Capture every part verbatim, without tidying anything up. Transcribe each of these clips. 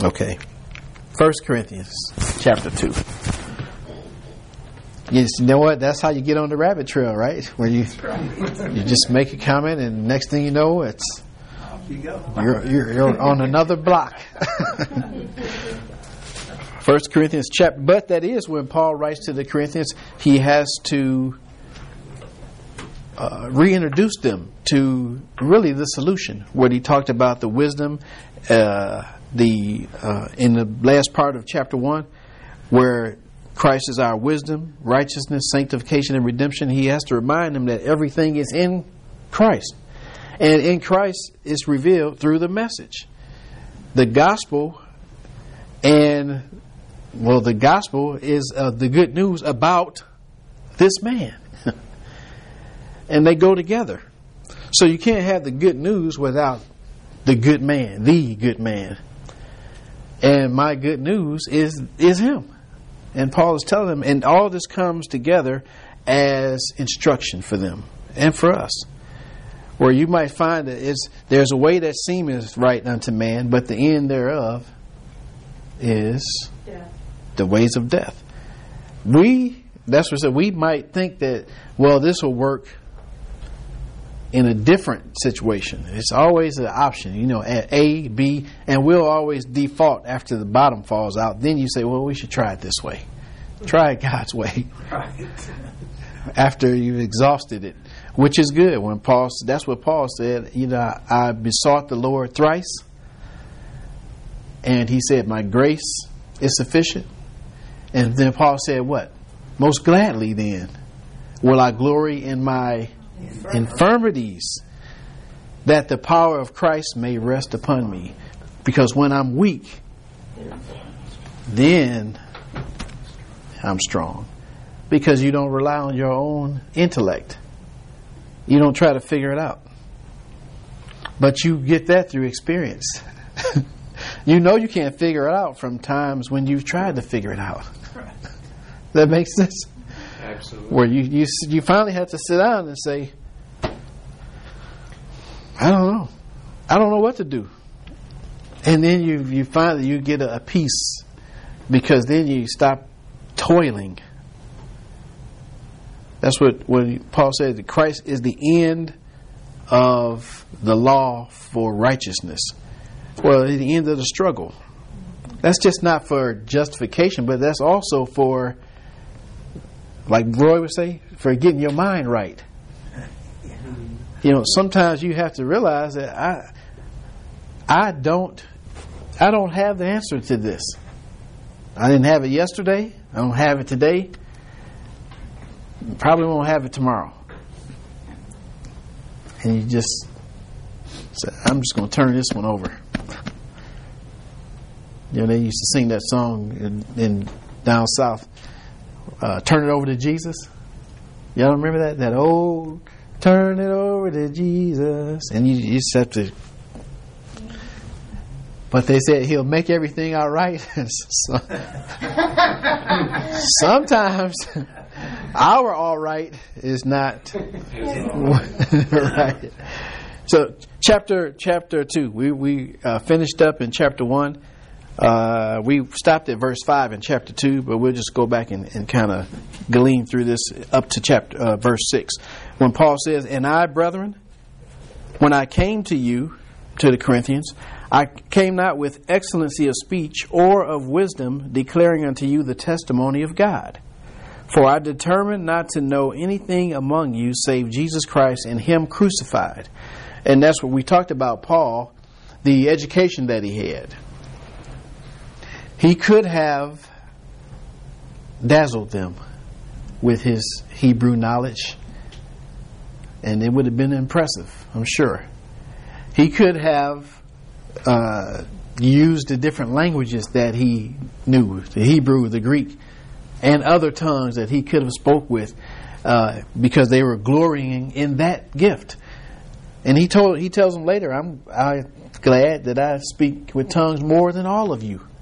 Okay. First Corinthians chapter two. You know what? That's how you get on the rabbit trail, right? Where you you just make a comment, and next thing you know, it's You go. you're you're, you're on another block. First Corinthians chapter, but that is when Paul writes to the Corinthians, he has to uh, reintroduce them to really the solution. What he talked about the wisdom, uh, the uh, in the last part of chapter one, where Christ is our wisdom, righteousness, sanctification, and redemption. He has to remind them that everything is in Christ. And in Christ is revealed through the message. The gospel, and, well, the gospel is uh, the good news about this man. And they go together. So you can't have the good news without the good man, the good man. And my good news is is him. And Paul is telling them, and all this comes together as instruction for them and for us. Where you might find that it's, there's a way that seemeth right unto man, but the end thereof is death. The ways of death. We, that's what I said, we might think that, well, this will work in a different situation. It's always an option, you know, at A, B, and we'll always default after the bottom falls out. Then you say, well, we should try it this way. Try it God's way. Right. After you've exhausted it, which is good. When Paul, that's what Paul said. You know, I, I besought the Lord thrice, and he said, "My grace is sufficient." And then Paul said, "What? Most gladly, then, will I glory in my infirmities, that the power of Christ may rest upon me. Because when I'm weak, then I'm strong." Because you don't rely on your own intellect. You don't try to figure it out. But you get that through experience. You know you can't figure it out from times when you've tried to figure it out. That makes sense? Absolutely. Where you, you, you finally have to sit down and say, I don't know. I don't know what to do. And then you you finally you get a, a peace, because then you stop toiling. That's what when Paul said that Christ is the end of the law for righteousness. Well, at the end of the struggle. That's just not for justification, but that's also for, like Roy would say, for getting your mind right. You know, sometimes you have to realize that I, I don't, I don't have the answer to this. I didn't have it yesterday. I don't have it today. Probably won't have it tomorrow. And you just say, I'm just going to turn this one over. You know, they used to sing that song in, in down south, uh, "Turn It Over to Jesus." Y'all remember that? That old, "Turn it over to Jesus." And you, you just have to. But they said He'll make everything all right. So, sometimes our all right is not right. So chapter chapter two, we we uh, finished up in chapter one. Uh, we stopped at verse five in chapter two, but we'll just go back and, and kind of glean through this up to chapter uh, verse six, when Paul says, "And I, brethren, when I came to you, to the Corinthians, I came not with excellency of speech or of wisdom, declaring unto you the testimony of God. For I determined not to know anything among you save Jesus Christ and Him crucified." And that's what we talked about, Paul, the education that he had. He could have dazzled them with his Hebrew knowledge, and it would have been impressive, I'm sure. He could have uh, used the different languages that he knew, the Hebrew, the Greek, and other tongues that he could have spoke with, uh, because they were glorying in that gift. And he told he tells them later, I'm I'm glad that I speak with tongues more than all of you.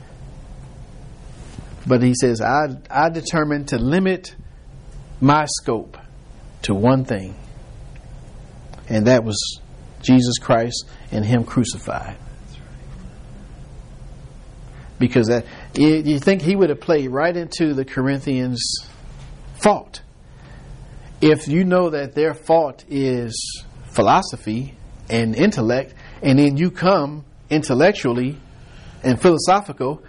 But he says, I I determined to limit my scope to one thing, and that was Jesus Christ and Him crucified. because that you, you think he would have played right into the Corinthians' fault. If you know that their fault is philosophy and intellect, and then you come intellectually and philosophical,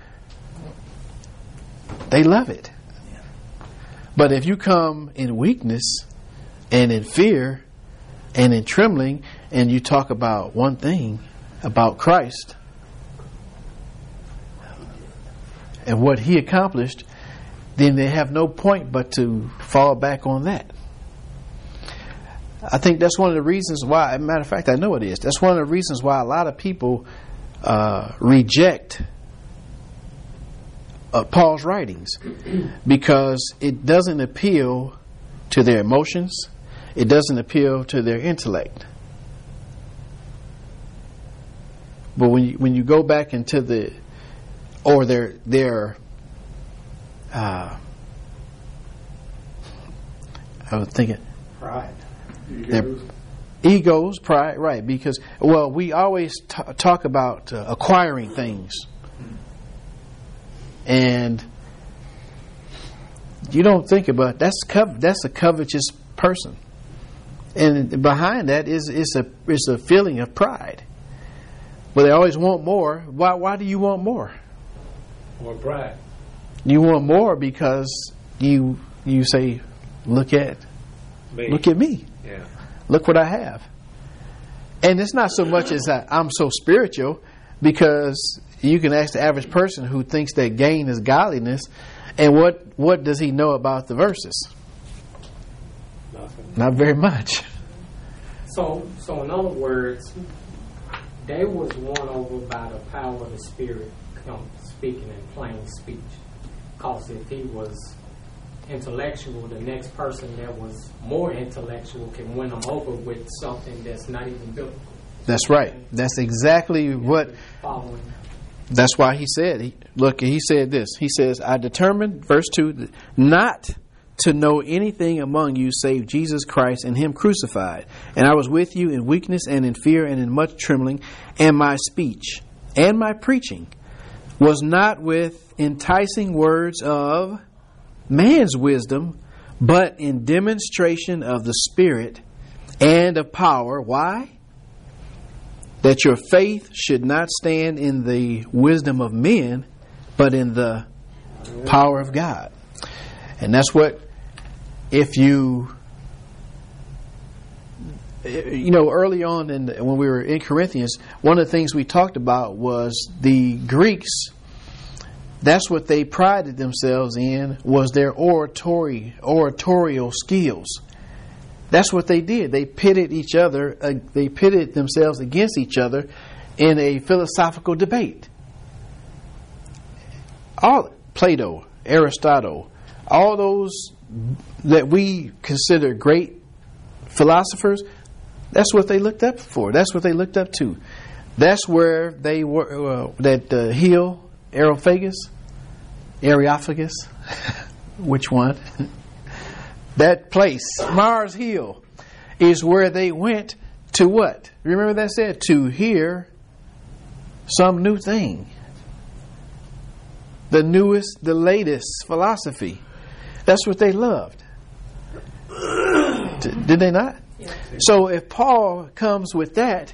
they love it. But if you come in weakness and in fear and in trembling, and you talk about one thing, about Christ and what he accomplished, then they have no point but to fall back on that. I think that's one of the reasons why, as a matter of fact, I know it is. That's one of the reasons why a lot of people uh, reject uh, Paul's writings, because it doesn't appeal to their emotions. It doesn't appeal to their intellect. But when you when you go back into the, or their their, uh, I was thinking, pride. Their egos, pride, right? Because, well, we always t- talk about uh, acquiring things, and you don't think about that's co- that's a covetous person, and behind that is is a is a feeling of pride. But they always want more. Why? Why do you want more? More pride. You want more because you you say, "Look at, Me. look at me." Yeah. Look what I have. And it's not so much as that I'm so spiritual, because you can ask the average person who thinks that gain is godliness, and what what does he know about the verses? Nothing. Not very much. So, so in other words, they was won over by the power of the Spirit, you know, speaking in plain speech. Because if he was intellectual, the next person that was more intellectual can win them over with something that's not even biblical. That's right. That's exactly what. Following. That's why he said. He, look, he said this. He says, "I determined," verse two, "not to know anything among you save Jesus Christ and Him crucified. And I was with you in weakness and in fear and in much trembling. And my speech and my preaching was not with enticing words of man's wisdom, but in demonstration of the Spirit and of power." Why? "That your faith should not stand in the wisdom of men, but in the power of God." And that's what, if you, you know, early on in the, when we were in Corinthians, one of the things we talked about was the Greeks. That's what they prided themselves in, was their oratory, oratorial skills. That's what they did. They pitted each other, uh, they pitted themselves against each other in a philosophical debate. All Plato, Aristotle, all those that we consider great philosophers, that's what they looked up for. That's what they looked up to. That's where they were, uh, that uh, hill, Areopagus, Areopagus, which one? That place, Mars Hill, is where they went to what? Remember that said? To hear some new thing. The newest, the latest philosophy. That's what they loved. D- did they not? Yeah. So if Paul comes with that,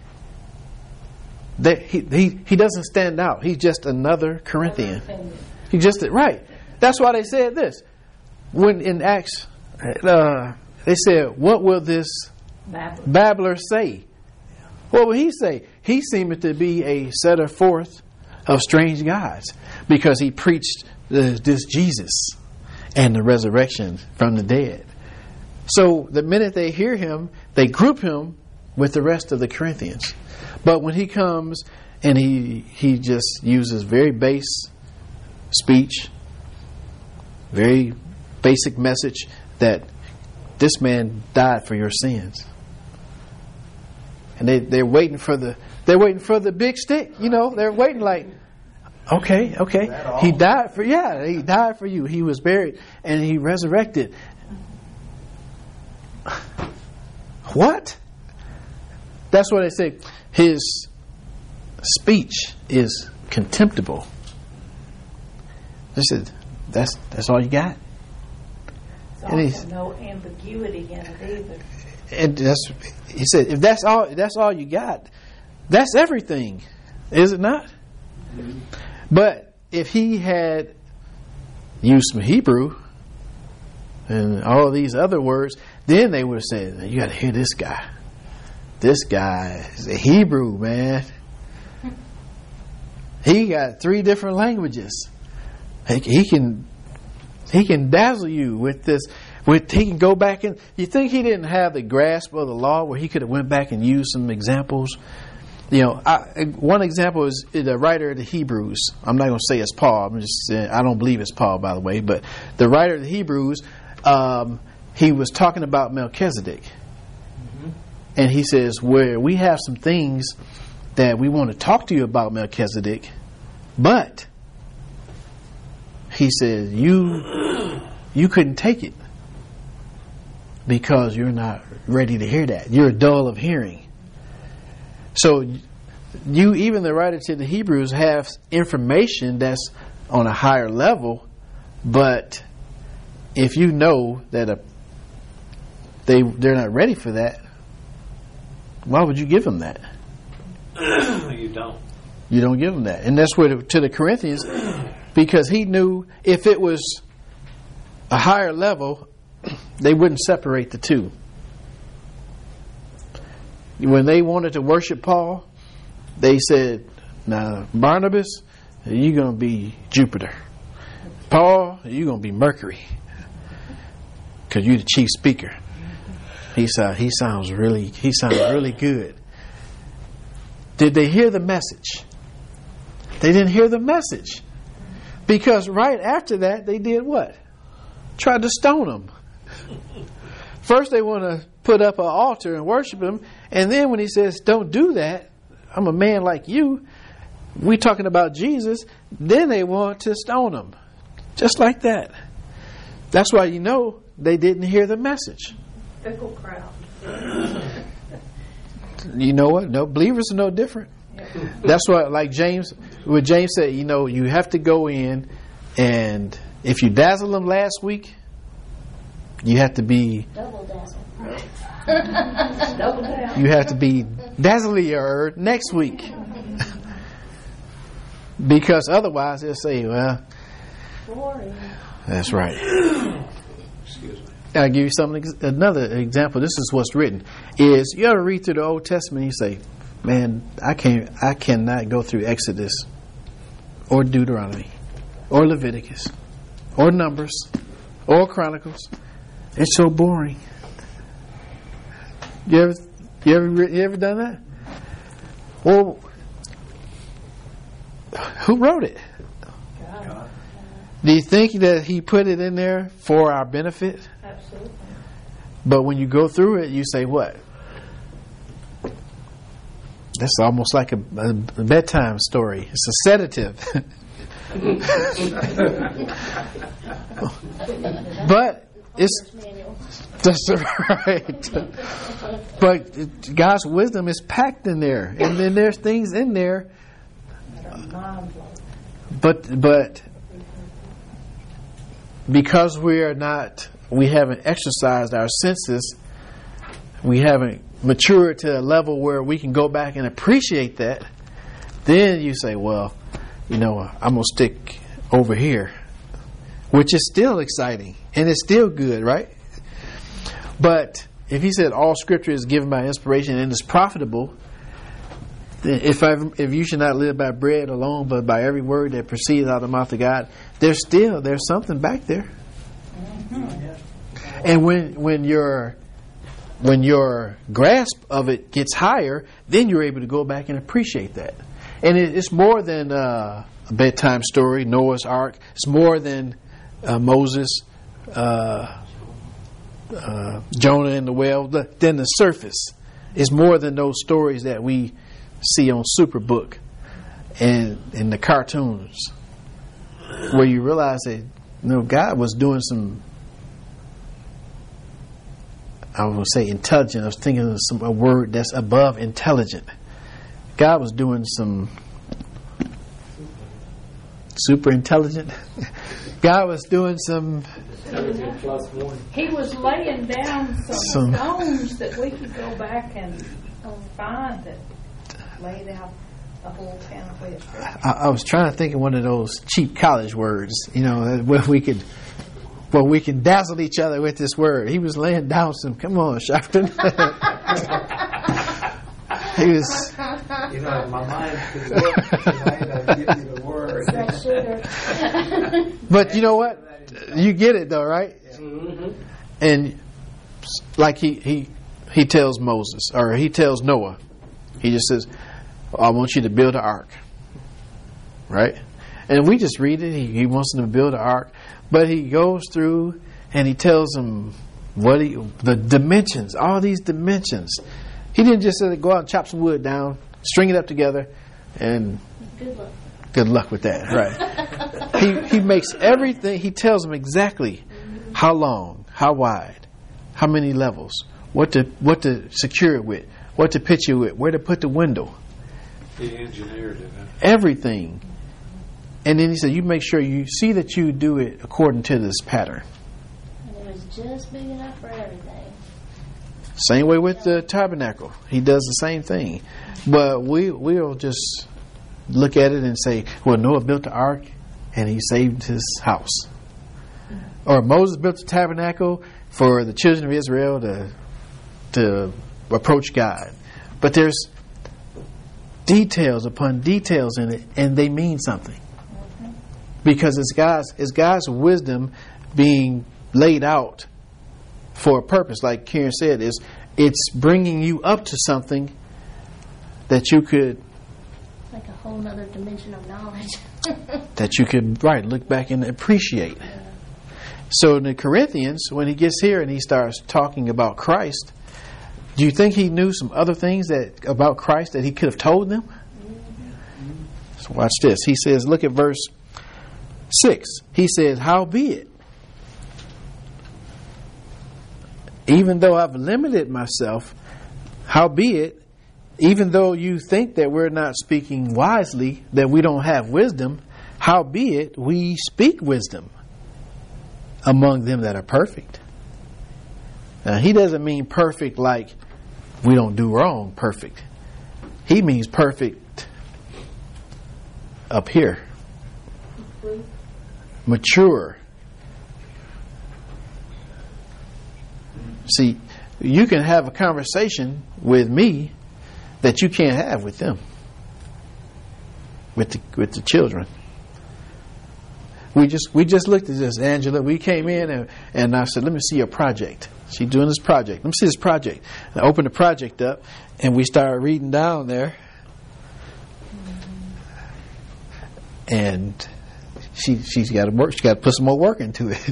that he, he he doesn't stand out. He's just another Corinthian. He just right. That's why they said this. When in Acts, uh, they said, "What will this babbler say?" What will he say? He seemed to be a setter forth of strange gods, because he preached the, this Jesus and the resurrection from the dead. So the minute they hear him, they group him with the rest of the Corinthians. But when he comes and he he just uses very base speech, very basic message, that this man died for your sins, and they they're waiting for the they're waiting for the big stick. You know, they're waiting like, okay, okay, he died for yeah, he died for you. He was buried and he resurrected. What? That's what they say. His speech is contemptible. They said, that's that's all you got? There's also no ambiguity in it either. And that's, he said, if that's all, if that's all you got, that's everything, is it not? Mm-hmm. But if he had used some Hebrew and all these other words, then they would have said, you got to hear this guy. This guy is a Hebrew, man. He got three different languages. He, he can he can dazzle you with this. With he can go back and you think he didn't have the grasp of the law where he could have went back and used some examples. You know, I, one example is the writer of the Hebrews. I'm not going to say it's Paul. I'm just saying, I don't believe it's Paul, by the way. But the writer of the Hebrews, um, he was talking about Melchizedek, mm-hmm. and he says, "Where we have some things that we want to talk to you about Melchizedek, but he says you you couldn't take it because you're not ready to hear that. You're dull of hearing." So you, even the writer to the Hebrews, have information that's on a higher level, but if you know that a, they they're not ready for that, why would you give them that? You don't. You don't give them that, and that's what to the Corinthians, because he knew if it was a higher level, they wouldn't separate the two. When they wanted to worship Paul, they said, "Now, Barnabas, you're going to be Jupiter. Paul, you're going to be Mercury, because you're the chief speaker." He said, "He sounds really, he sounds really good." Did they hear the message? They didn't hear the message, because right after that, they did what? Tried to stone him. First, they want to put up an altar and worship him, and then when he says, "Don't do that, I'm a man like you," we talking about Jesus, then they want to stone him. Just like that. That's why you know they didn't hear the message. Fickle crowd. You know what? No, believers are no different. Yeah. That's why, like James, what James said, you know, you have to go in, and if you dazzle them last week, you have to be double dazzle. Double dazzle. You have to be dazzlier next week, because otherwise they'll say, "Well, boring." That's right." Excuse me. I'll give you something. Another example. This is what's written. Is you ever read through the Old Testament? And you say, "Man, I can't. I cannot go through Exodus, or Deuteronomy, or Leviticus, or Numbers, or Chronicles. It's so boring." You ever, you ever, you ever done that? Well, who wrote it? God. Do you think that He put it in there for our benefit? Absolutely. But when you go through it, you say, "What? That's almost like a, a bedtime story. It's a sedative." But it's that's right. But God's wisdom is packed in there, and then there's things in there. But but because we are not, we haven't exercised our senses, we haven't matured to a level where we can go back and appreciate that. Then you say, "Well, you know, I'm gonna stick over here," which is still exciting and it's still good, right? But if He said all Scripture is given by inspiration and is profitable, then if I, if you should not live by bread alone, but by every word that proceeds out of the mouth of God, there's still there's something back there. Mm-hmm. And when when your when your grasp of it gets higher, then you're able to go back and appreciate that. And it, it's more than uh, a bedtime story, Noah's Ark. It's more than uh, Moses. Uh, Uh, Jonah and the whale. Then the surface is more than those stories that we see on Superbook and in the cartoons, where you realize that, you know, God was doing some, I was going to say intelligent, I was thinking of some, a word that's above intelligent. God was doing some super intelligent. God was doing some. Intelligent plus one. He was laying down some, Some- stones that we could go back and find that laid out the whole town of West Church. I, I was trying to think of one of those cheap college words, you know, where we could, where we can dazzle each other with this word. He was laying down some. Come on, Sharpton. He was. You know, my mind could work tonight. I'd give you the word. But you know what? You get it though, right? Mm-hmm. And like he he he tells Moses, or he tells Noah, he just says, I want you to build an ark. Right? And we just read it. He, he wants them to build an ark. But he goes through and he tells them what he, the dimensions, all these dimensions. He didn't just say, go out and chop some wood down, string it up together, and Good luck. good luck with that. Right? he he makes everything. He tells them exactly how long, how wide, how many levels, what to what to secure it with, what to pitch it with, where to put the window. He engineered it. Huh? Everything. And then he said, you make sure you see that you do it according to this pattern. And it was just big enough for everything. Same way with the tabernacle. He does the same thing. But we, we'll just look at it and say, well, Noah built the ark and he saved his house. Or Moses built the tabernacle for the children of Israel to, to approach God. But there's details upon details in it, and they mean something. Because it's God's, it's God's wisdom being laid out for a purpose. Like Karen said, is it's bringing you up to something that you could Like a whole nother dimension of knowledge. that you could right look back and appreciate. So in the Corinthians, when he gets here and he starts talking about Christ, do you think he knew some other things that about Christ that he could have told them? So watch this. He says, look at verse six. He says, howbeit, even though I've limited myself, howbeit, even though you think that we're not speaking wisely, that we don't have wisdom, howbeit we speak wisdom among them that are perfect. Now, he doesn't mean perfect like we don't do wrong, perfect. He means perfect up here. Mature. See, you can have a conversation with me that you can't have with them, with the, with the children. We just we just looked at this, Angela. We came in and, and I said, let me see your project. She's doing this project. Let me see this project. And I opened the project up and we started reading down there. And she she's got to work. She got to put some more work into it.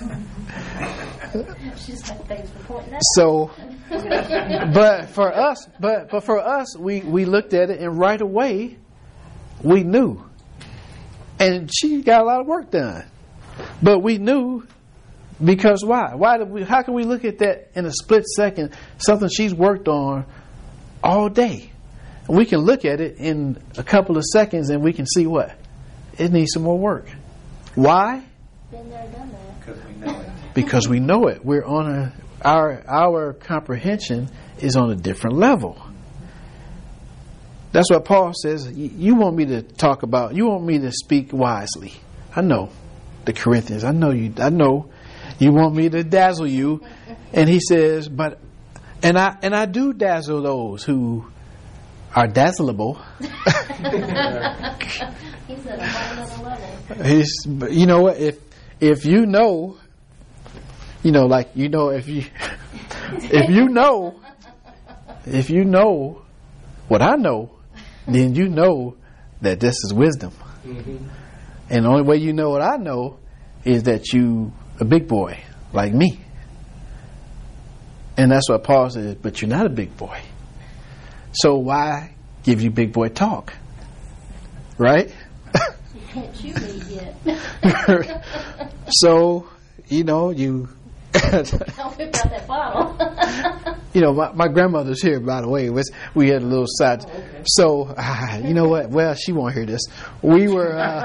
She's like, thanks for pointing that So, but for us, but but for us, we we looked at it and right away we knew. And she got a lot of work done. But we knew because why? Why did we? How can we look at that in a split second? Something she's worked on all day. And we can look at it in a couple of seconds and we can see what? It needs some more work. Why? Been there, done that. Because we know it. Because we know it. We're on a our our comprehension is on a different level. That's what Paul says. You want me to talk about, you want me to speak wisely. I know. The Corinthians, I know you, I know. You want me to dazzle you. And he says, but, and I, and I do dazzle those who are dazzleable. He's at a whole other level. He's, you know what, if, if you know, you know, like, you know, if you, if you know, if you know what I know, then you know that this is wisdom. Mm-hmm. And the only way you know what I know is that you a big boy like me. And that's what Paul says, but you're not a big boy. So why give you big boy talk? Right? You can't chew me yet. So, you know, you Don't whip out that bottle. You know, my, my grandmother's here, by the way. It was, we had a little side. Oh, okay. So, ah, you know what? Well, she won't hear this. We were, uh,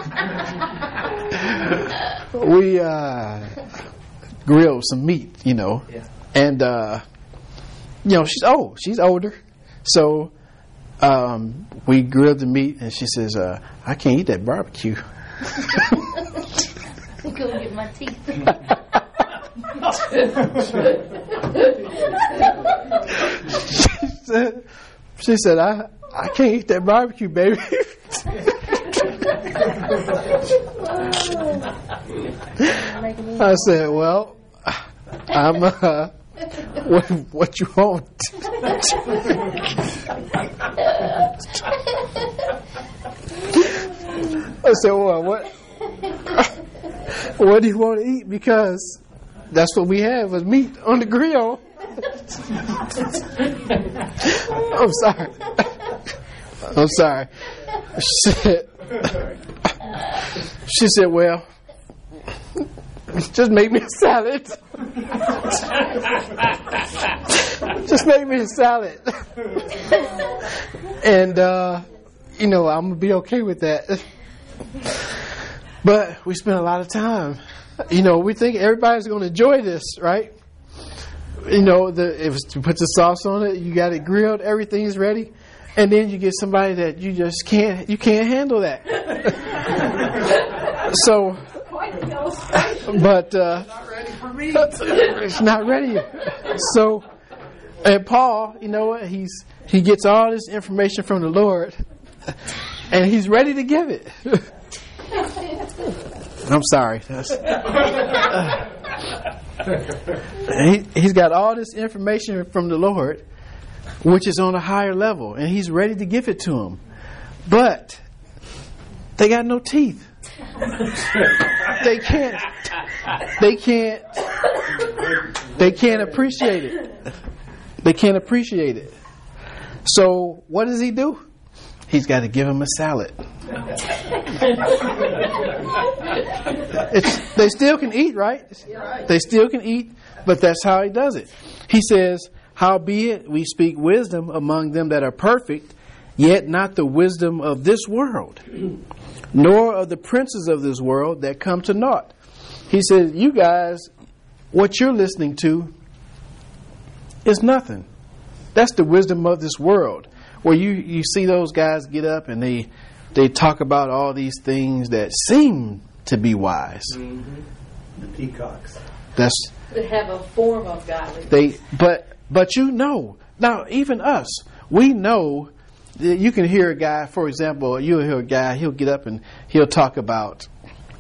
we uh, grilled some meat, you know. Yeah. And, uh, you know, she's old. She's older. So, um, we grilled the meat, and she says, uh, I can't eat that barbecue. I'm going to get my teeth. she said, she said, I, I can't eat that barbecue, baby. I said, well, I'm, uh, what, what you want? I said, well, what, what do you want to eat? Because that's what we have is meat on the grill. I'm sorry. I'm sorry. She said, she said, well, just make me a salad. Just make me a salad. And, uh, you know, I'm going to be okay with that. But we spent a lot of time. You know, we think everybody's going to enjoy this, right? You know, the, if you put the sauce on it, you got it grilled, everything's ready. And then you get somebody that you just can't, you can't handle that. So, but uh, it's not ready. So, and Paul, you know what? He's he gets all this information from the Lord, and he's ready to give it. I'm sorry. That's, uh, he, he's got all this information from the Lord, which is on a higher level, and he's ready to give it to him. But they got no teeth. They can't. They can't. They can't appreciate it. They can't appreciate it. So what does he do? He's got to give him a salad. It's, they still can eat, right? They still can eat, but that's how he does it. He says, howbeit we speak wisdom among them that are perfect, yet not the wisdom of this world, nor of the princes of this world that come to naught. He says, you guys, what you're listening to is nothing. That's the wisdom of this world. Where you, you see those guys get up and they they talk about all these things that seem to be wise. Mm-hmm. The peacocks. That's That have a form of godliness. they but but you know, now even us, we know that you can hear a guy, for example, you'll hear a guy, he'll get up and he'll talk about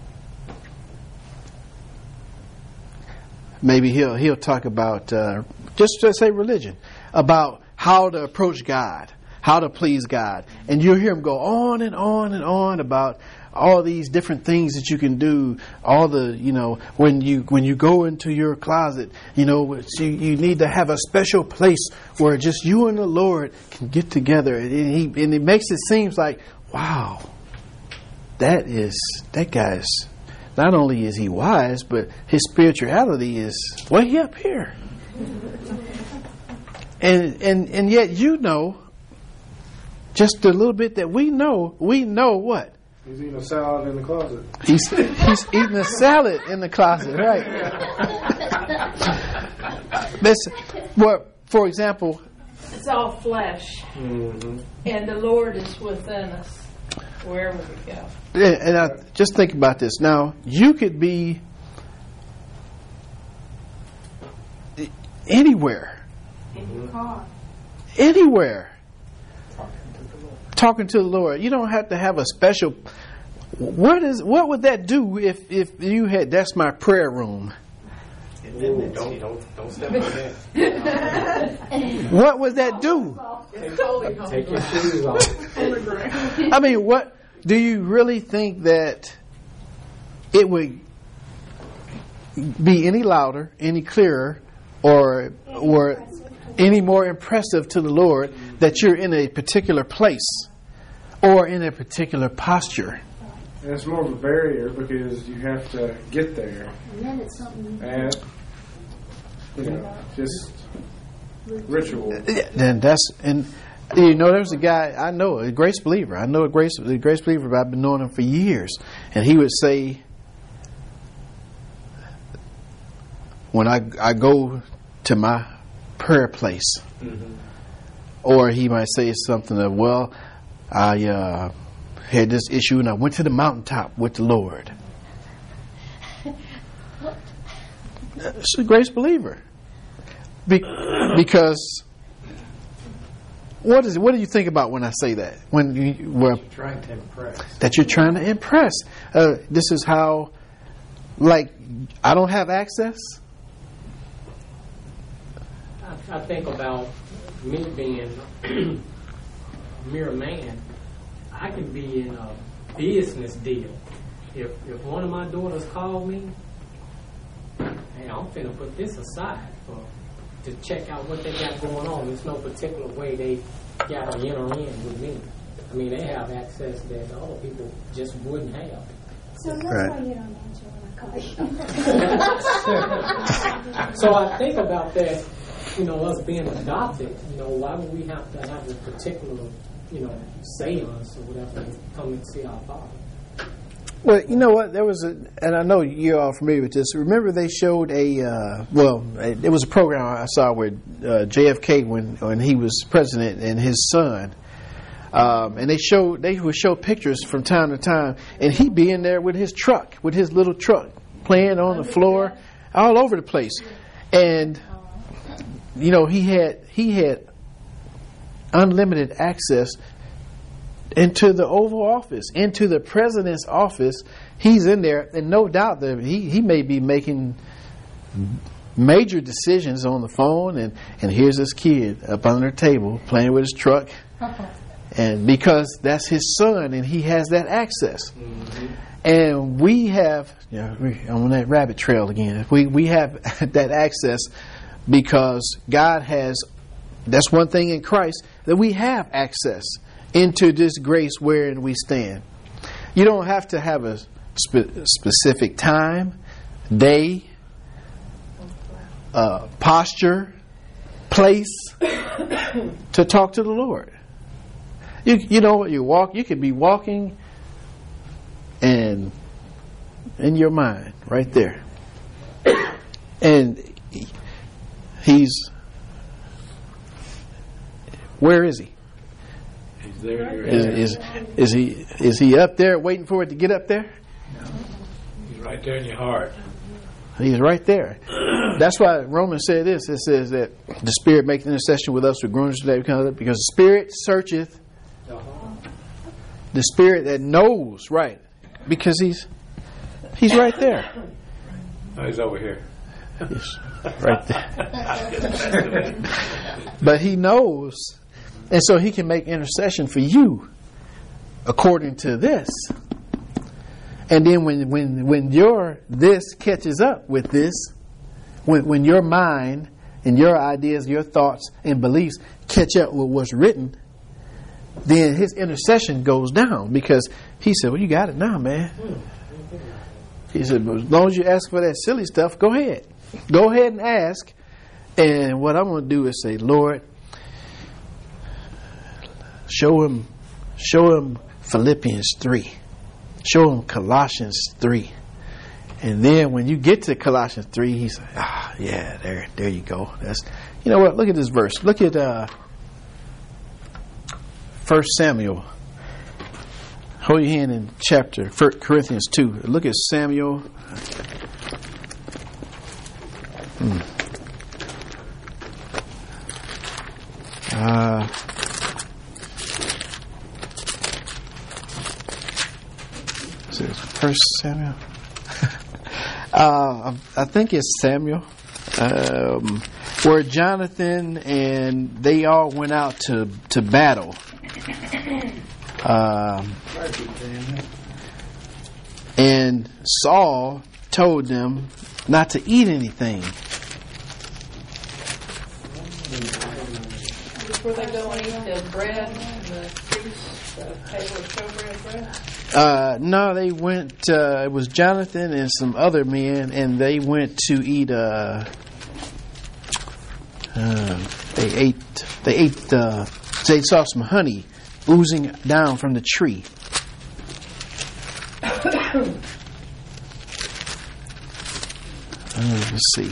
maybe he'll he'll talk about uh, just to say religion, about how to approach God, how to please God. And you'll hear him go on and on and on about all these different things that you can do. All the, you know, when you when you go into your closet, you know, you, you need to have a special place where just you and the Lord can get together. And, he, and it makes it seem like, wow, that is, that guy's, not only is he wise, but his spirituality is way up here. And and and yet you know, just a little bit that we know, we know what? He's eating a salad in the closet. He's he's eating a salad in the closet, right? This, well, for example, It's all flesh, Mm-hmm. and the Lord is within us wherever we go. and I just think about this. Now, you could be anywhere. In your car. Anywhere. Talking to the Lord. You don't have to have a special. What is? What would that do if if you had? That's my prayer room. Don't, don't, don't step on that. What would that do? Take your shoes off. I mean, what do you really think that it would be any louder, any clearer, or or any more impressive to the Lord that you're in a particular place or in a particular posture? And it's more of a barrier because you have to get there. And then it's something you And You know, just ritual. Then that's and you know there's a guy I know, a grace believer. I know a grace a grace believer, but I've been knowing him for years, and he would say, when I I go to my prayer place, mm-hmm. or he might say something of, well, I uh, had this issue and I went to the mountaintop with the Lord. It's a grace believer. Be- because what is it, what do you think about when I say that? When you well, You're trying to impress. That you're trying to impress. Uh, this is how, like, I don't have access. I, I think about me being a mere man. I can be in a business deal. If if one of my daughters call me, hey, I'm finna put this aside for to check out what they got going on. There's no particular way they got to enter in with me. I mean, they have access that other people just wouldn't have. So that's Right. why you don't answer when I call you. So I think about that, you know, us being adopted, you know, why would we have to have a particular, you know, seance or whatever to come and see our father? Well, you know what? There was a, and I know you're all familiar with this. Remember, they showed a, uh, well, it was a program I saw where uh, J F K, when when he was president, and his son, um, and they showed they would show pictures from time to time, and he'd be in there with his truck, with his little truck, playing on the floor, all over the place, and you know he had he had unlimited access into the Oval Office, into the president's office. He's in there, and no doubt that he, he may be making major decisions on the phone, and, and here's this kid up on their table playing with his truck, and because that's his son and he has that access. Mm-hmm. And we have, you know, I'm on that rabbit trail again, we, we have that access because God has, that's one thing in Christ, that we have access into this grace wherein we stand. You don't have to have a spe- specific time, day, uh, posture, place to talk to the Lord. You you know you walk. You could be walking, and in your mind, right there, and he's where is he? There, Is, is is he is he up there waiting for it to get up there? No. He's right there in your heart. He's right there. That's why Romans said this. It says that the Spirit makes intercession with us with groanings today because the Spirit searcheth, the Spirit that knows, right? Because he's he's right there. Oh, he's over here. He's right there. But he knows. And so he can make intercession for you according to this. And then when when when your this catches up with this, when when your mind and your ideas, your thoughts and beliefs catch up with what's written, then his intercession goes down because he said, well, you got it now, man. He said, well, as long as you ask for that silly stuff, go ahead. Go ahead and ask. And what I'm going to do is say, Lord, Show him, show him Philippians three. Show him Colossians three. And then when you get to Colossians three, he's like, ah, yeah, there, there you go. That's, you know what? Look at this verse. Look at uh, First Samuel. Hold your hand in chapter First Corinthians two. Look at Samuel. Hmm. Uh. First Samuel. uh, I think it's Samuel, um, where Jonathan and they all went out to to battle. Um, and Saul told them not to eat anything. Before they go and eat the bread and the feast, the table of showbread bread? Uh, no, they went, uh, it was Jonathan and some other men, and they went to eat, uh, Uh, they ate. They ate. Uh, they saw some honey oozing down from the tree. Uh, let's see.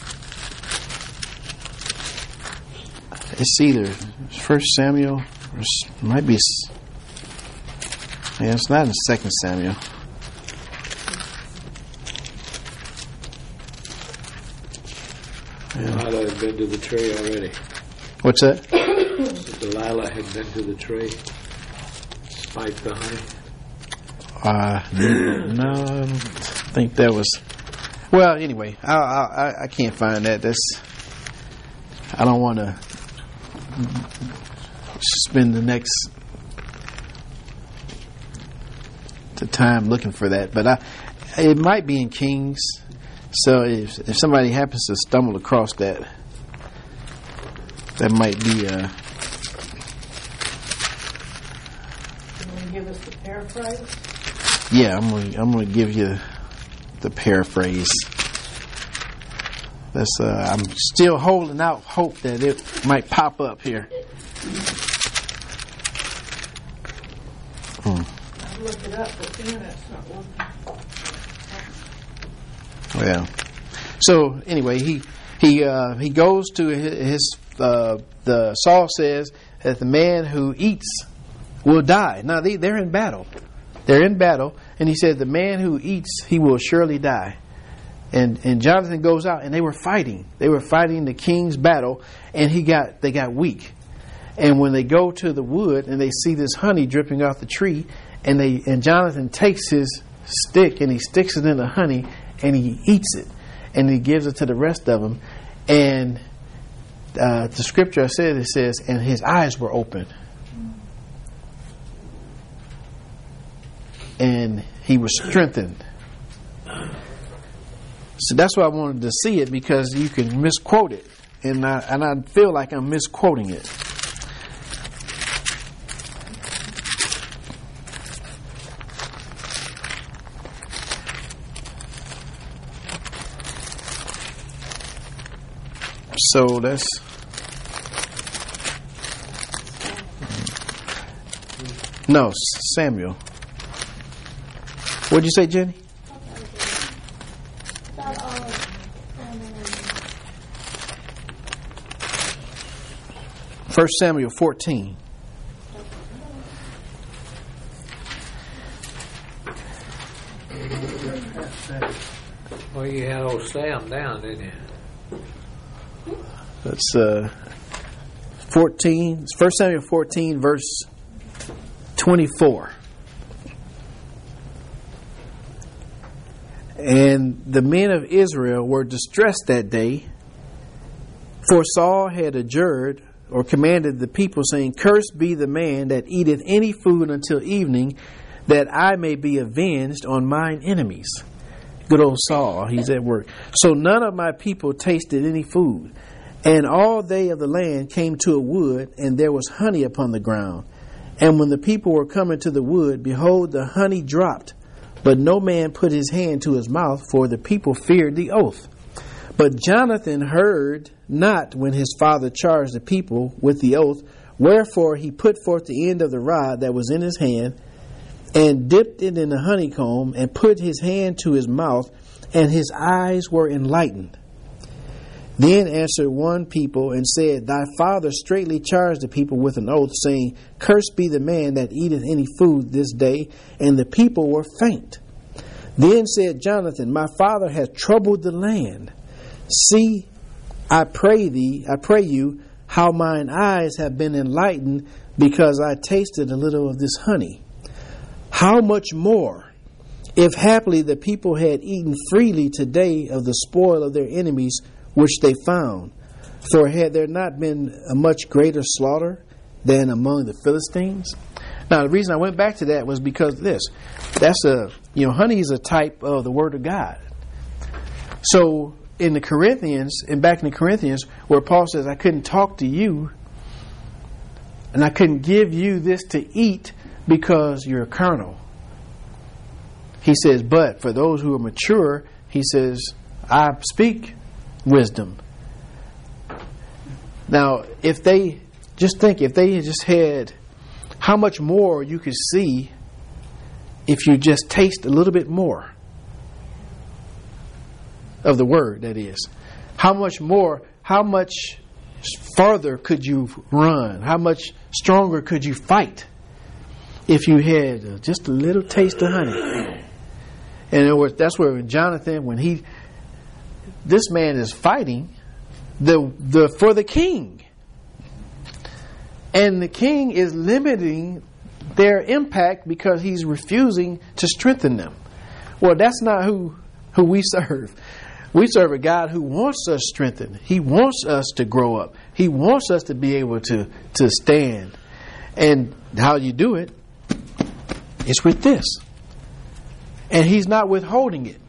It's either First Samuel or it might be. Yeah, it's not in Second Samuel. Delilah had been to the tree already. What's that? So Delilah had been to the tree, spiked the honey. Uh, no, I don't think that was. Well, anyway, I I, I can't find that. That's. I don't want to spend the next the time looking for that, but I. It might be in Kings. So if if somebody happens to stumble across that, that might be. Uh, You want to give us the paraphrase? yeah, I'm gonna I'm gonna give you the paraphrase. That's. Uh, I'm still holding out hope that it might pop up here. Hmm. I looked it up, but the internet's not working. Well, so anyway, he he uh, he goes to his, his uh, the Saul says that the man who eats will die. Now they they're in battle, they're in battle, and he said the man who eats he will surely die. And and Jonathan goes out and they were fighting. They were fighting the king's battle, and he got they got weak. And when they go to the wood and they see this honey dripping off the tree, and they and Jonathan takes his stick and he sticks it in the honey. And he eats it, and he gives it to the rest of them. And uh, the scripture I said, it says, and his eyes were open, and he was strengthened. So that's why I wanted to see it, because you can misquote it, and I and I feel like I'm misquoting it. So that's no Samuel. What'd you say, Jenny? About all of First Samuel fourteen. Well, you had old Sam down, didn't you? That's uh, fourteen. First Samuel fourteen, verse twenty-four. And the men of Israel were distressed that day, for Saul had adjured or commanded the people, saying, "Cursed be the man that eateth any food until evening, that I may be avenged on mine enemies." Good old Saul, he's at work. "So none of my people tasted any food. And all they of the land came to a wood, and there was honey upon the ground. And when the people were coming to the wood, behold, the honey dropped. But no man put his hand to his mouth, for the people feared the oath. But Jonathan heard not when his father charged the people with the oath. Wherefore he put forth the end of the rod that was in his hand, and dipped it in the honeycomb, and put his hand to his mouth, and his eyes were enlightened. Then answered one people and said, Thy father straitly charged the people with an oath, saying, Cursed be the man that eateth any food this day. And the people were faint. Then said Jonathan, My father hath troubled the land. See, I pray thee, I pray you, how mine eyes have been enlightened, because I tasted a little of this honey. How much more, if haply the people had eaten freely today of the spoil of their enemies, which they found? For had there not been a much greater slaughter than among the Philistines? Now, the reason I went back to that was because of this. That's a, you know, honey is a type of the Word of God. So in the Corinthians, and back in the Corinthians, where Paul says, I couldn't talk to you, and I couldn't give you this to eat because you're carnal. He says, but for those who are mature, he says, I speak wisdom. Now, if they, just think, if they just had how much more you could see if you just taste a little bit more of the Word, that is. How much more, how much farther could you run? How much stronger could you fight if you had uh, just a little taste of honey? And it was, that's where Jonathan, when he, this man is fighting the the for the king, and the king is limiting their impact because he's refusing to strengthen them. Well, that's not who who we serve. We serve a God who wants us strengthened. He wants us to grow up. He wants us to be able to to stand. And how you do it is with this. And He's not withholding it.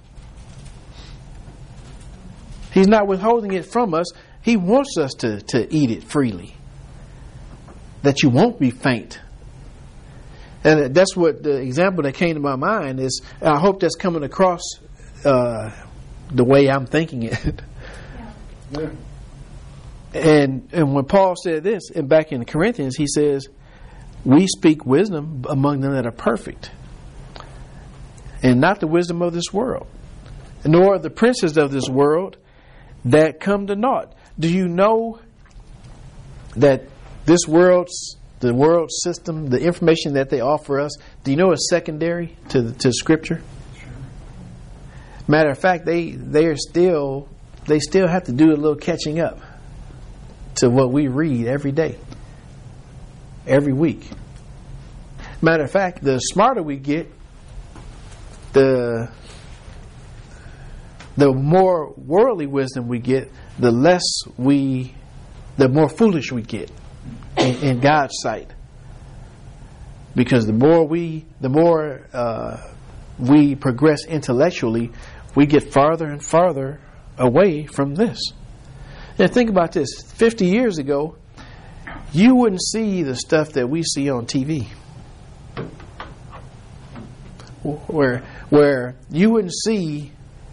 He's not withholding it from us. He wants us to, to eat it freely. That you won't be faint. And that's what the example that came to my mind is. I hope that's coming across uh, the way I'm thinking it. Yeah. And and when Paul said this, and back in Corinthians, he says, we speak wisdom among them that are perfect, and not the wisdom of this world, nor the princes of this world that come to naught. Do you know that this world's, the world system, the information that they offer us, do you know is secondary to to Scripture? Matter of fact, they they are still they still have to do a little catching up to what we read every day, every week. Matter of fact, the smarter we get, the the more worldly wisdom we get, the less we, the more foolish we get in, in God's sight. Because the more we, the more uh, we progress intellectually, we get farther and farther away from this. Now think about this. Fifty years ago, you wouldn't see the stuff that we see on T V. Where where you wouldn't see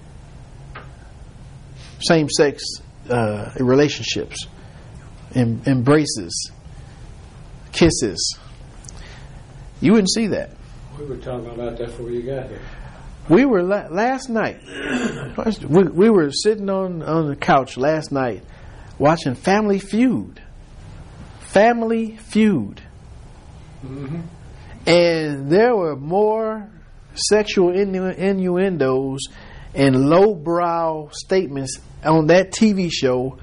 same-sex uh, relationships, em- embraces, kisses. You wouldn't see that. We were talking about that before you got here. We were la- last night. we, we were sitting on, on the couch last night watching Family Feud. Family Feud. Mm-hmm. And there were more sexual innu- innuendos and lowbrow statements on that T V show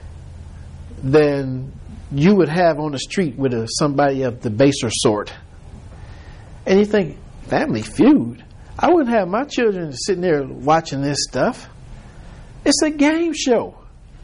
than you would have on the street with a, somebody of the baser sort. And you think, Family Feud? I wouldn't have my children sitting there watching this stuff. It's a game show.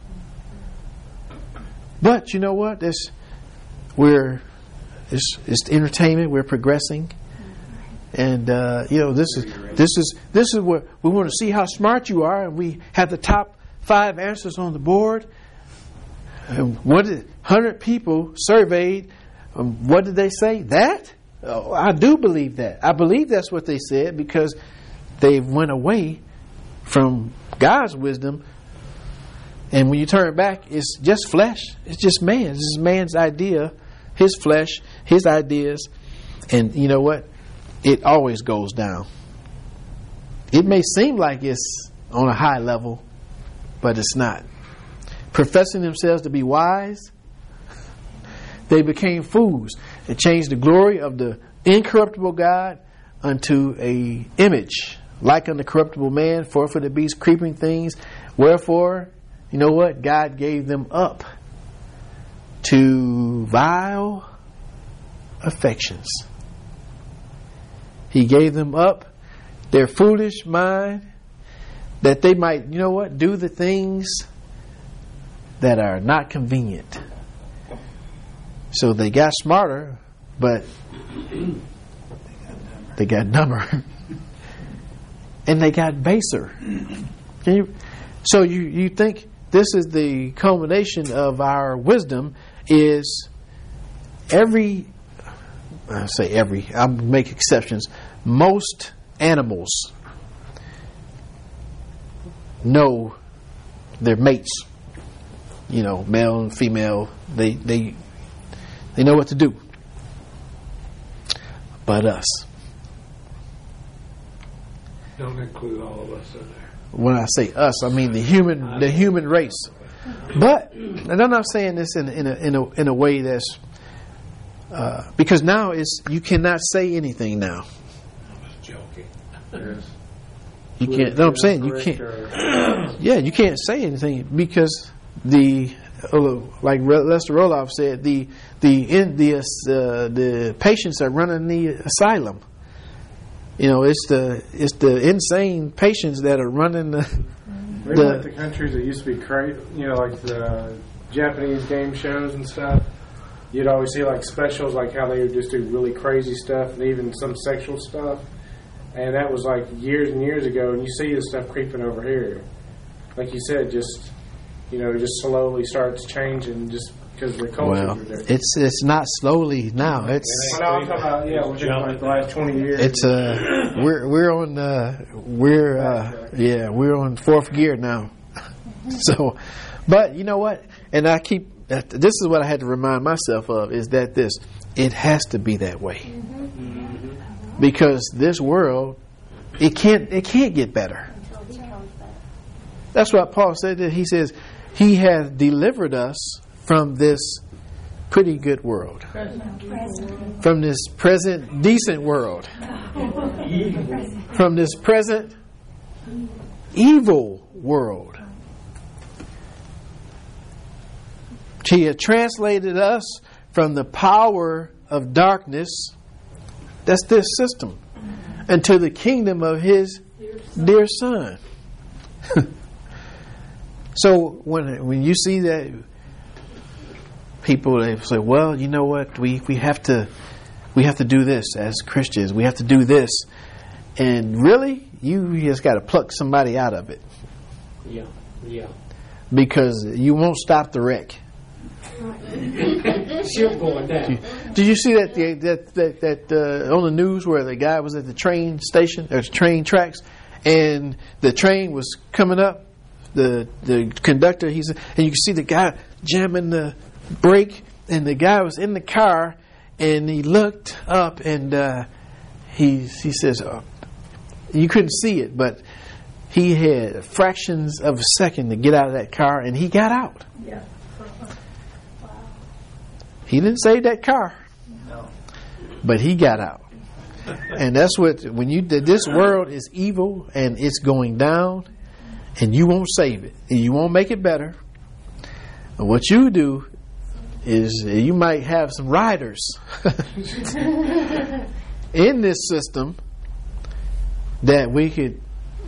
But you know what? It's, we're it's, it's entertainment. We're progressing, and uh, you know this is this is this is what we want to see how smart you are. And we have the top five answers on the board. And what did one hundred people surveyed? Um, what did they say? That. Oh, I do believe that. I believe that's what they said because they went away from God's wisdom. And when you turn back, it's just flesh. It's just man. It's just man's idea, his flesh, his ideas. And you know what? It always goes down. It may seem like it's on a high level, but it's not. Professing themselves to be wise, they became fools. It changed the glory of the incorruptible God unto a image like unto corruptible man, four-footed beasts, creeping things. Wherefore, you know what? God gave them up to vile affections. He gave them up their foolish mind that they might, you know what, do the things that are not convenient. So they got smarter, but they got dumber. And they got baser. Can you, so you, you think this is the culmination of our wisdom is every, I say every, I'll make exceptions, most animals know their mates. you know, male and female, they they they know what to do. But us. Don't include all of us in there. When I say us, I mean the human the human race. But, and I'm not saying this in in a in a in a way that's uh, because now it's you cannot say anything now. I was joking. You can't. No, I'm saying you can't. Yeah, you can't say anything because the uh, like Lester Roloff said, the the in the uh, the patients are running the asylum. You know, it's the it's the insane patients that are running the. Maybe the like the countries that used to be crazy, you know, like the Japanese game shows and stuff. You'd always see like specials, like how they would just do really crazy stuff and even some sexual stuff. And that was like years and years ago, and you see this stuff creeping over here. Like you said, just, you know, it just slowly starts changing just because the culture well, are there. it's it's not slowly now. It's Well, no, I'm talking about, yeah, within like the last twenty years. it's uh we're we're on uh we're uh yeah we're on fourth gear now. So, but you know what? And I keep this is what I had to remind myself of is that this it has to be that way. Because this world, it can't it can't get better. That's what Paul said. That he says he has delivered us from this pretty good world, from this present decent world, from this present evil world. He had translated us from the power of darkness. That's this system. And to the kingdom of his dear son. So when when you see that people they say, well, you know what, we, we have to we have to do this as Christians. We have to do this. And really, you just got to pluck somebody out of it. Yeah, yeah. Because you won't stop the wreck. Ship going down. Did you see that the, that that, that uh, on the news where the guy was at the train station or the train tracks, and the train was coming up, the the conductor he's and you can see the guy jamming the brake, and the guy was in the car, and he looked up and uh, he he says, oh, you couldn't see it, but he had fractions of a second to get out of that car, and he got out. Yeah. He didn't save that car, No. but he got out. And that's what, when you did, this world is evil and it's going down, and you won't save it, and you won't make it better. And what you do is you might have some riders in this system that we could.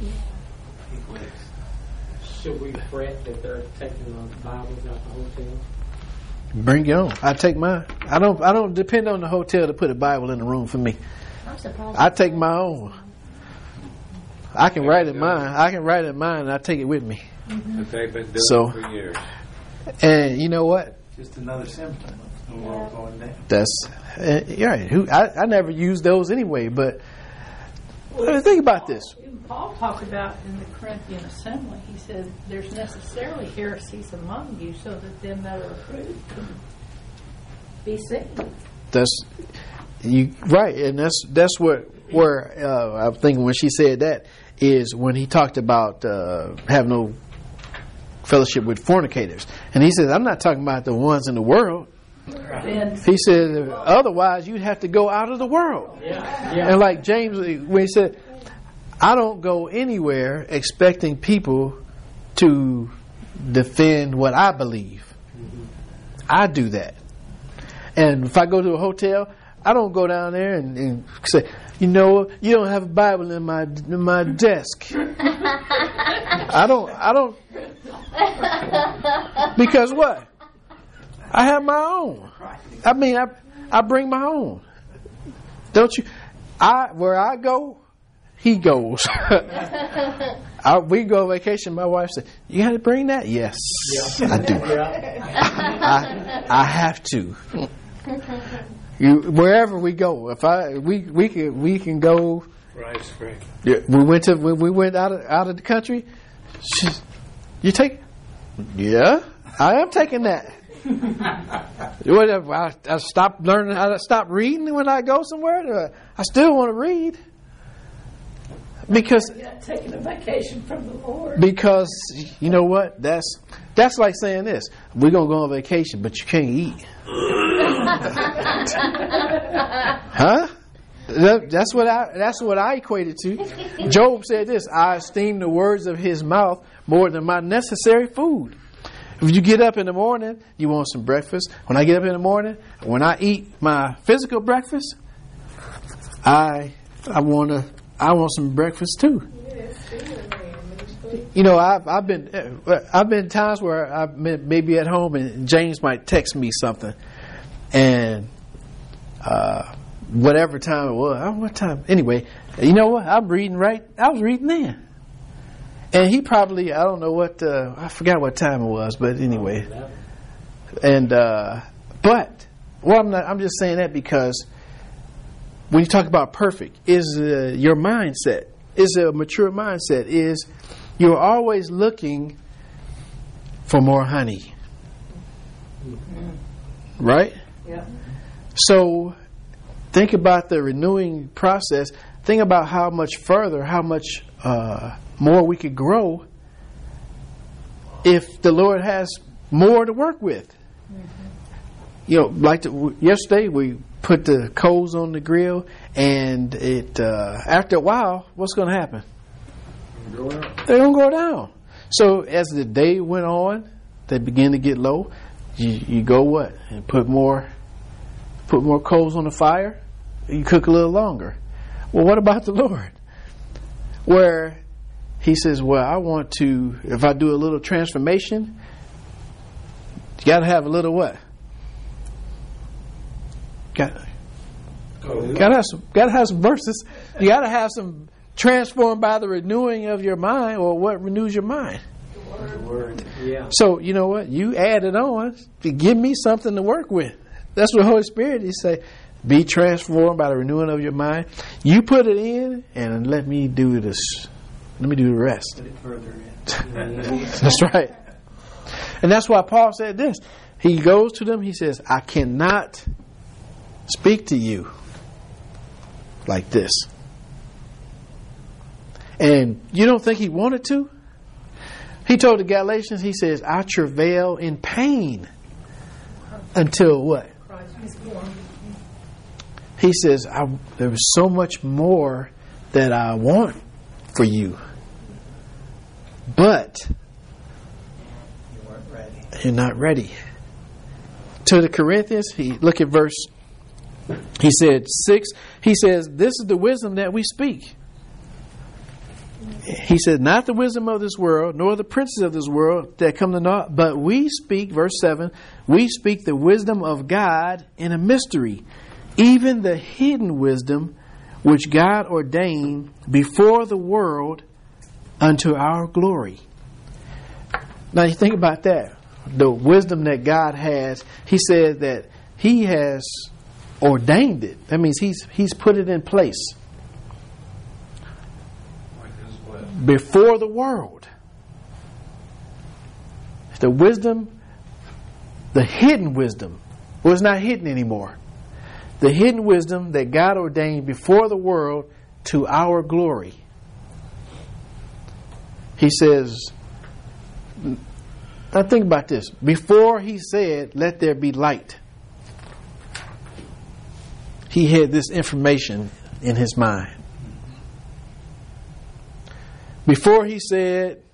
Should we fret that they're taking the Bibles out the hotel? Bring your own. I take mine. I don't. I don't depend on the hotel to put a Bible in the room for me. I'm surprised. I take my own. I can write in mine. I can write in mine, and I take it with me. But they've been doing So- it for years. And you know what? Just another symptom of the world going down. That's uh, you're right. Who I, I never used those anyway. But uh, think about this. Even Paul talked about in the Corinthian assembly, he said there's necessarily heresies among you so that them that are approved can be saved. That's you right, and that's that's what where uh, I'm thinking when she said that is when he talked about uh, have no fellowship with fornicators, and he says I'm not talking about the ones in the world. Then He said otherwise you'd have to go out of the world. Yeah, yeah. And like James, when he said, I don't go anywhere expecting people to defend what I believe. I do that. And if I go to a hotel, I don't go down there and, and say, you know, you don't have a Bible in my in my desk. I don't. I don't. Because what? I have my own. I mean, I I bring my own. Don't you? I where I go, he goes. I, we go on vacation. My wife said, "You got to bring that." Yes, I do. I, I have to. You, wherever we go, if I we we can we can go. Rice Spring. Yeah, we went to when we went out of out of the country. She, you take, yeah. I am taking that. Whatever. I, I stopped learning. I stopped reading when I go somewhere. I still want to read because You're not taking a vacation from the Lord. because you know what? That's that's like saying this. We're gonna go on vacation, but you can't eat. Huh? That, that's what I. That's what I equated to. Job said this: "I esteem the words of his mouth more than my necessary food." If you get up in the morning, you want some breakfast. When I get up in the morning, when I eat my physical breakfast, I I want to I want some breakfast too. You know, I've I've been I've been times where I've been maybe at home and James might text me something, and uh, whatever time it was, I don't know what time. Anyway, you know what? I'm reading right. I was reading then. And he probably, I don't know what, uh, I forgot what time it was, but anyway. And, uh, but, well, I'm not, I'm just saying that because when you talk about perfect, is uh, your mindset, is a mature mindset, is you're always looking for more honey. Right? Yeah. So, think about the renewing process. Think about how much further, how much, uh, more we could grow if the Lord has more to work with. Mm-hmm. You know, like the, yesterday we put the coals on the grill, and it uh, after a while, what's going to happen? Go out. They're going to go down. So as the day went on, they begin to get low. You, you go what and put more, put more coals on the fire. You cook a little longer. Well, what about the Lord? Where He says, well, I want to, if I do a little transformation, you got to have a little what? Got got to have some, got to have some verses. You got to have some transformed by the renewing of your mind, or what renews your mind. The word. Yeah. So, you know what? You add it on to give me something to work with. That's what the Holy Spirit, He say, be transformed by the renewing of your mind. You put it in and let me do this. Let me do the rest. Put it further in. That's right. And that's why Paul said this. He goes to them, he says, I cannot speak to you like this. And you don't think he wanted to? He told the Galatians, he says, I travail in pain until what? He says, I, there was so much more that I want for you. But You weren't ready. you're not ready. To the Corinthians, he look at verse, he said six, he says, this is the wisdom that we speak. He said, not the wisdom of this world, nor the princes of this world that come to naught, but we speak, verse seven, we speak the wisdom of God in a mystery, even the hidden wisdom which God ordained before the world unto our glory. Now you think about that. The wisdom that God has, He said that He has ordained it. That means He's He's put it in place. Before the world. The wisdom, the hidden wisdom, well, it's not hidden anymore. The hidden wisdom that God ordained before the world to our glory. He says, now think about this. Before He said, let there be light, He had this information in His mind. Before He said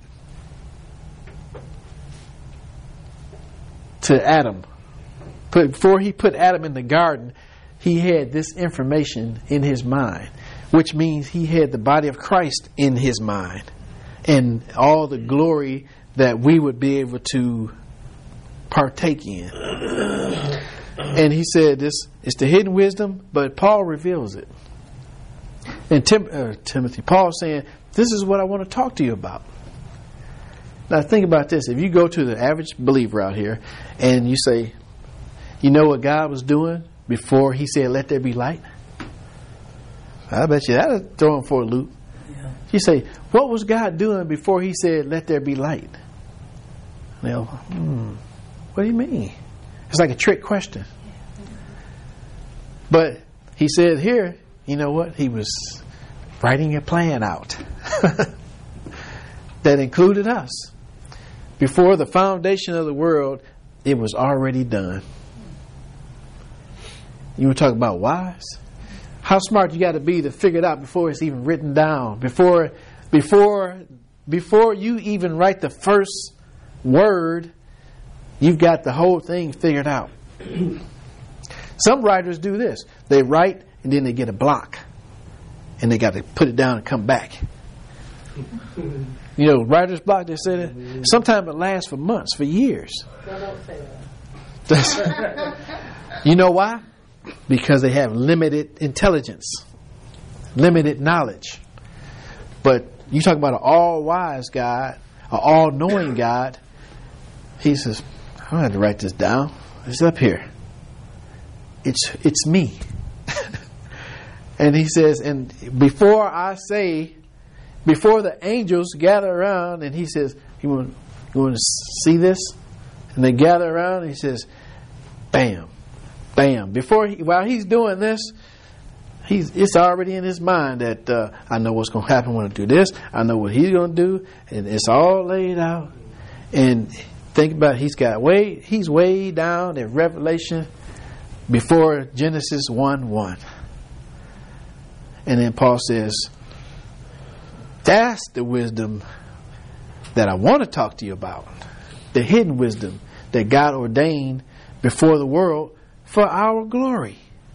to Adam, put, before He put Adam in the garden, He had this information in His mind, which means He had the body of Christ in His mind and all the glory that we would be able to partake in. And He said this is the hidden wisdom, but Paul reveals it. And Tim, uh, Timothy, Paul saying, this is what I want to talk to you about. Now think about this. If you go to the average believer out here and you say, you know what God was doing before He said, let there be light? I bet you that'll throw him for a loop. Yeah. You say, what was God doing before He said, let there be light? And they'll, hmm, what do you mean? It's like a trick question. But he said here, you know what? He was writing a plan out that included us. Before the foundation of the world, it was already done. You were talking about wise? How smart you got to be to figure it out before it's even written down. Before, before, before you even write the first word, you've got the whole thing figured out. Some writers do this. They write and then they get a block. And they got to put it down and come back. You know, writer's block, they say that. Sometimes it lasts for months, for years. Don't say that. You know why? Because they have limited intelligence, limited knowledge. But you talk about an all-wise God, an all-knowing God. He says, I don't have to write this down. It's up here. It's it's me. And he says, and before I say, before the angels gather around, and he says, you want, you want to see this? And they gather around, and he says, bam, bam. Before he, while he's doing this, he's it's already in his mind that uh, I know what's going to happen when I do this. I know what he's going to do, and it's all laid out. And think about it, he's got way he's way down in Revelation before Genesis one one. And then Paul says, that's the wisdom that I want to talk to you about. The hidden wisdom that God ordained before the world for our glory.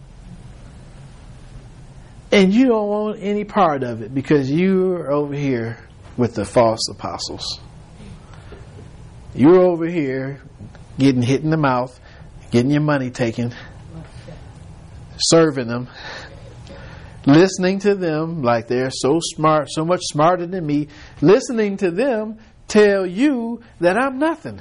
And you don't want any part of it because you're over here with the false apostles. You're over here getting hit in the mouth, getting your money taken, serving them, listening to them like they're so smart, so much smarter than me, listening to them tell you that I'm nothing.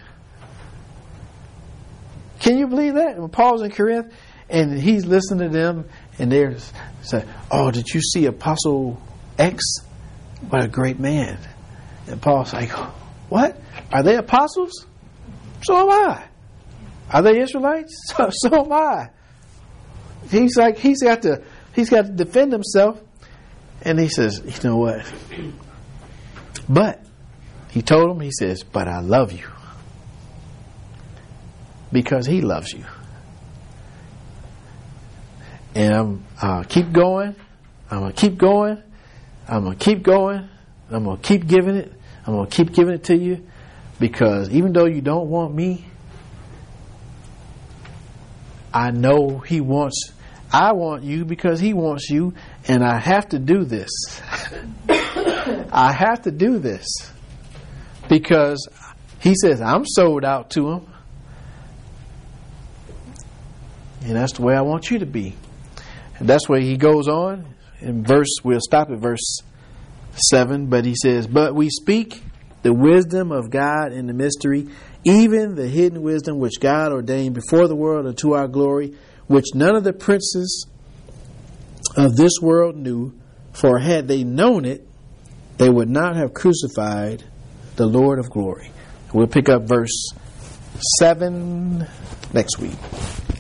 Can you believe that? When Paul's in Corinth and he's listening to them and they're saying, oh, did you see Apostle X? What a great man. And Paul's like, what? Are they apostles? So am I. Are they Israelites? So, so am I. He's like, he's got to He's got to defend himself. And he says, you know what? But, he told him, he says, but I love you. Because he loves you. And I'm, I'll keep going. I'm going to keep going. I'm going to keep going. I'm going to keep giving it. I'm going to keep giving it to you. Because even though you don't want me, I know he wants I want you because he wants you, and I have to do this. I have to do this because he says I'm sold out to him, and that's the way I want you to be. And that's where he goes on in verse. We'll stop at verse seven, but he says, "But we speak the wisdom of God in the mystery, even the hidden wisdom which God ordained before the world unto our glory, which none of the princes of this world knew, for had they known it, they would not have crucified the Lord of glory." We'll pick up verse seven next week.